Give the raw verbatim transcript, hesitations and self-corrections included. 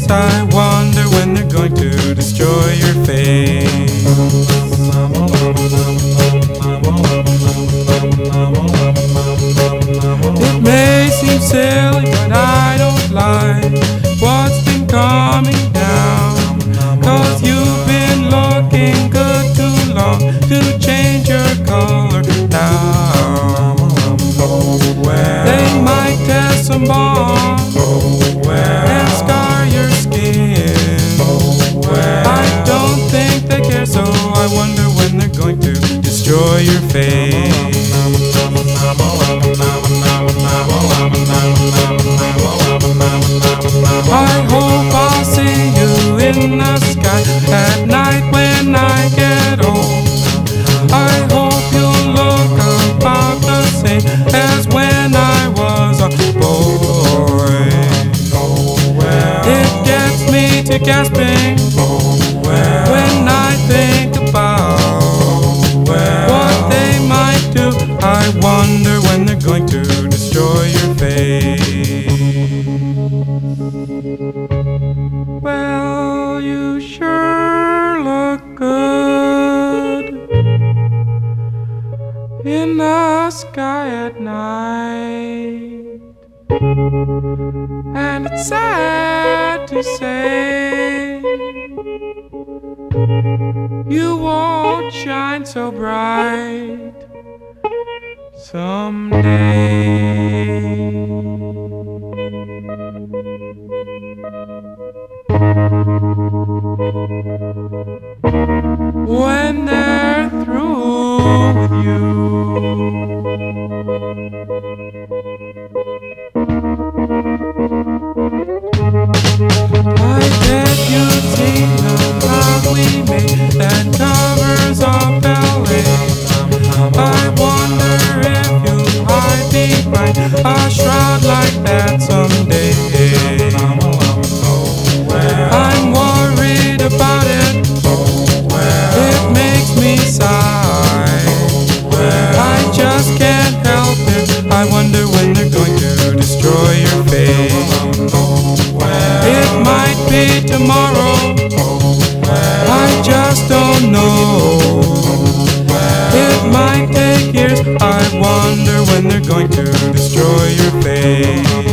I wonder when they're going to destroy your face. It may seem silly, but I don't like what's been coming down. Cause you've been looking good too long to change your color now. They might test some bombs and scar your skin. I don't think they care, so I wonder when they're going to destroy your face. I hope I'll see you in the sky at night when I get old. I hope you'll look about the same as when I was a boy. It gets me to gasping when I think about what they might do. I wonder when they're going to destroy your face. Well, you sure look good in the sky at night, and it's sad to say you won't shine so bright someday. When they're through with you, I bet you've seen the love we made that covers up L A. I wonder if you'll hide behind a shroud like that someday. I'm worried about it. It makes me sigh. I just can't help it. I wonder when they're going to destroy your face. It might be tomorrow. I just don't know. It might take years. I wonder when they're going to destroy your face.